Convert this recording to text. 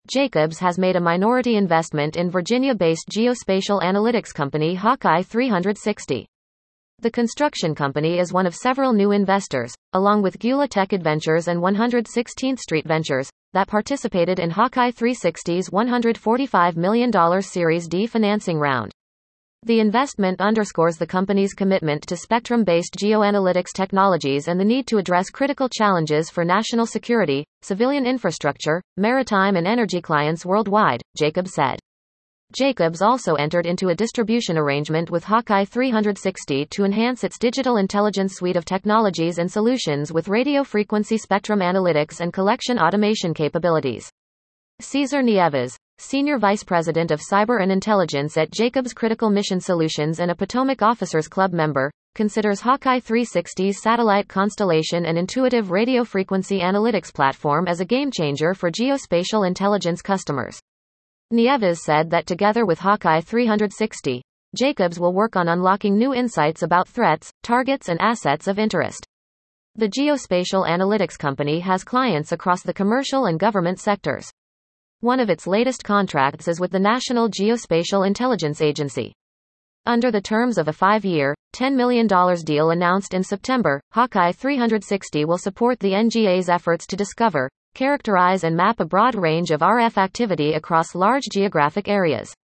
Jacobs has made a minority investment in Virginia-based geospatial analytics company Hawkeye 360. The construction company is one of several new investors, along with Gula Tech Adventures and 116th Street Ventures, that participated in Hawkeye 360's $145 million Series D financing round. The investment underscores the company's commitment to spectrum-based geoanalytics technologies and the need to address critical challenges for national security, civilian infrastructure, maritime and energy clients worldwide, Jacobs said. Jacobs also entered into a distribution arrangement with Hawkeye 360 to enhance its digital intelligence suite of technologies and solutions with radio frequency spectrum analytics and collection automation capabilities. Cesar Nieves, Senior Vice President of Cyber and Intelligence at Jacobs Critical Mission Solutions and a Potomac Officers Club member, considers Hawkeye 360's satellite constellation and intuitive radio frequency analytics platform as a game-changer for geospatial intelligence customers. Nieves said that together with Hawkeye 360, Jacobs will work on unlocking new insights about threats, targets and assets of interest. The geospatial analytics company has clients across the commercial and government sectors. One of its latest contracts is with the National Geospatial Intelligence Agency. Under the terms of a 5-year, $10 million deal announced in September, Hawkeye 360 will support the NGA's efforts to discover, characterize and map a broad range of RF activity across large geographic areas.